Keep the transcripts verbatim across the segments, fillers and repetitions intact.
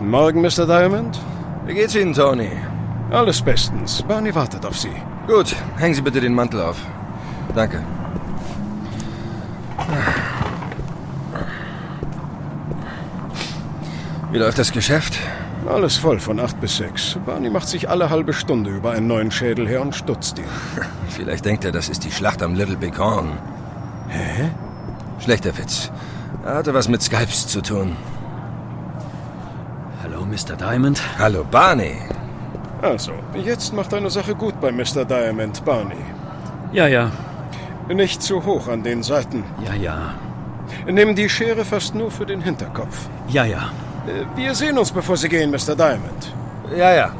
Guten Morgen, Mister Diamond. Wie geht's Ihnen, Tony? Alles bestens. Barney wartet auf Sie. Gut, hängen Sie bitte den Mantel auf. Danke. Wie läuft das Geschäft? Alles voll von acht bis sechs. Barney macht sich alle halbe Stunde über einen neuen Schädel her und stutzt ihn. Vielleicht denkt er, das ist die Schlacht am Little Big Horn. Hä? Schlechter Witz. Er hatte was mit Scalps zu tun. Hallo, Mister Diamond. Hallo, Barney. Also, jetzt macht eine Sache gut bei Mister Diamond, Barney. Ja, ja. Nicht zu hoch an den Seiten. Ja, ja. Nimm die Schere fast nur für den Hinterkopf. Ja, ja. Wir sehen uns, bevor Sie gehen, Mister Diamond. Ja, ja.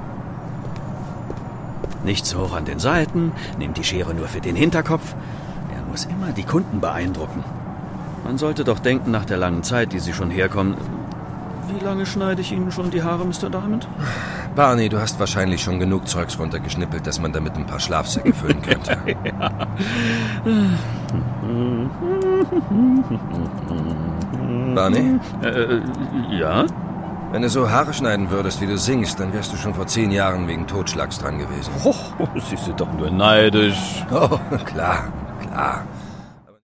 Nicht so hoch an den Seiten, nimm die Schere nur für den Hinterkopf. Er muss immer die Kunden beeindrucken. Man sollte doch denken, nach der langen Zeit, die Sie schon herkommen... Wie lange schneide ich Ihnen schon die Haare, Mister Diamond? Barney, du hast wahrscheinlich schon genug Zeugs runtergeschnippelt, dass man damit ein paar Schlafsäcke füllen könnte. Ja. Barney? Äh, ja? Wenn du so Haare schneiden würdest, wie du singst, dann wärst du schon vor zehn Jahren wegen Totschlags dran gewesen. Oh, Sie sind doch nur neidisch. Oh, klar, klar.